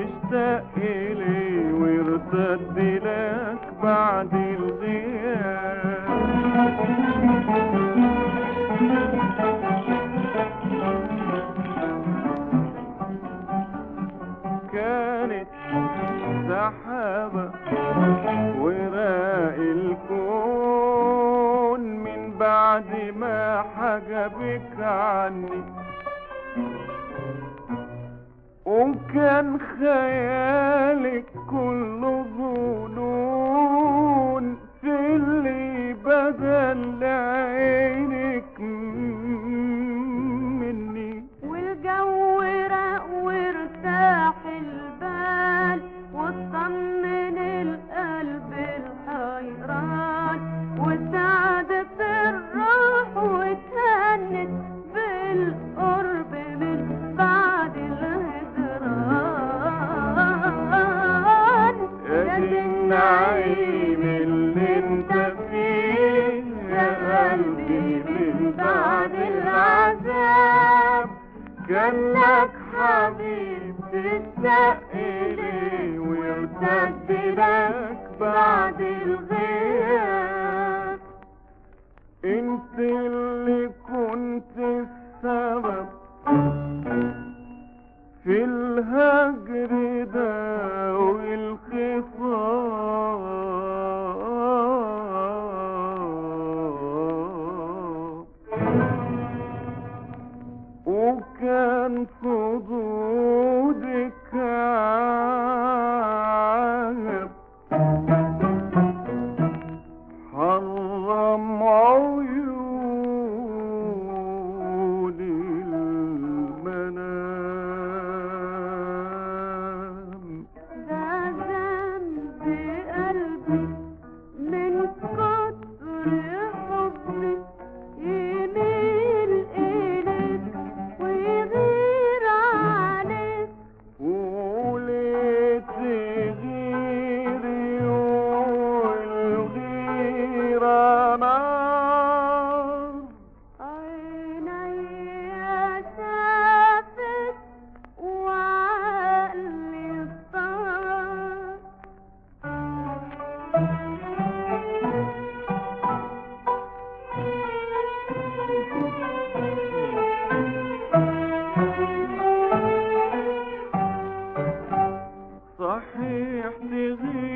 تشتاق إلي وارتد لك بعد الغياب. كانت سحابة وراء الكون من بعد ما حجبك عني، وكان خيالك كله ظنون في اللي بدل لعينك مني. والجو راق وارتاح البال واطمن القلب الحيران، وسعدت الروح واتهنت بالقرب من بعد الهجران. يا دي النعيم اللي انت فيه يا قلبي من بعد العذاب، كان لك حبيب تشتاق إليه ويرتد لك بعد الغياب. انت اللي كنت السبب في الهجر ده والخصام، وكان خدودك عجب حرم عيون المنام. ده ذنب قلبي من كتر حبي يميل إليك ويغير عليك. وليه تغيري والغيرة نار؟ عيني شافت وعقلي صار. صحيح تغيري